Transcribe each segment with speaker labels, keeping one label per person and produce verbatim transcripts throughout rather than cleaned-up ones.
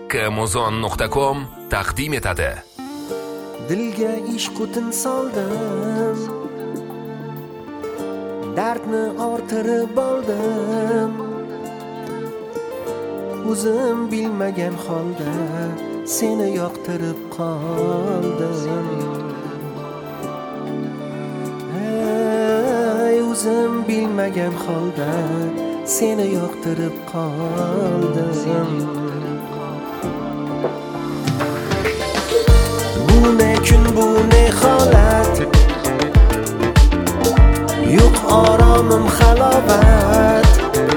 Speaker 1: kmozon nuqta com taqdim etadi.
Speaker 2: Dilga ishq o'tin soldim, dardni orttirib oldim. O'zim bilmagan holda seni yoqtirib qoldim. Hey, o'zim bilmagan holda seni yoqtirib qoldim. Bu ne kun, bu ne holat, yo'q oromim halovat.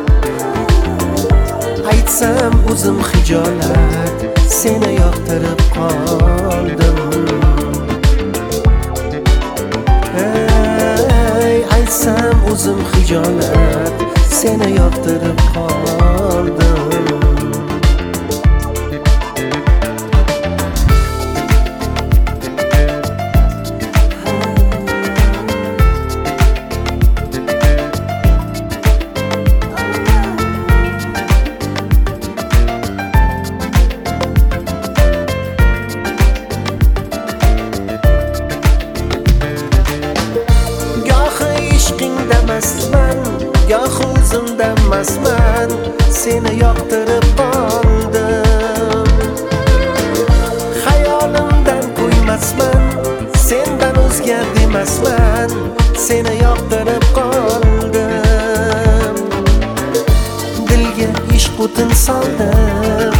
Speaker 2: Aytsam o'zim hijolat, seni yoqtirib qoldim. Hey, aytsam o'zim hijolat, seni yoqtirib qoldim. Goh o'zimdan masman, seni yoqtirib qoldim. Xayolimdan qo'ymasman, sendan o'zgar demasman, seni yoqtirib qoldim. Dilga ishq o'tin soldim,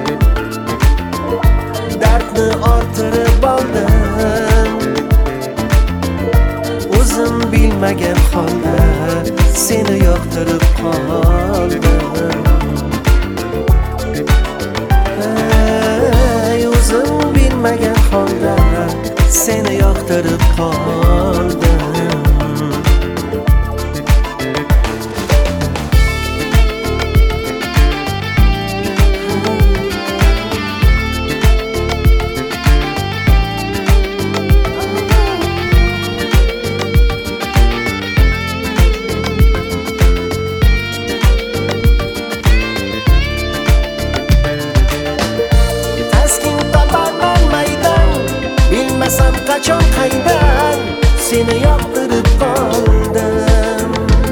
Speaker 2: dardni orttirib oldim. O'zim bilmagan holda seni yoqtirib qoldim. Hey, o'zim bilmagan holda seni yoqtirib qoldim. Qachon qaydan seni yoqtirib qoldim.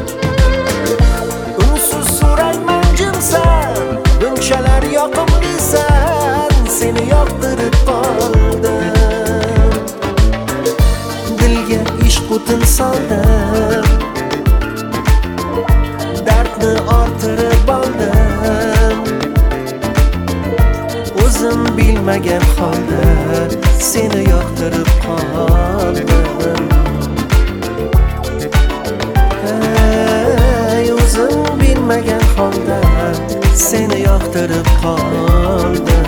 Speaker 2: Unsiz so'rayman jimsan, bunchalar yoqimlisan, seni yoqtirib qoldim. Dilga ishq o'tin soldim, dardni orttirib oldim. O'zim bilmagan holda seni yoqtirib qoldim. Hey, o'zim bilmagan holda seni yoqtirib qoldim.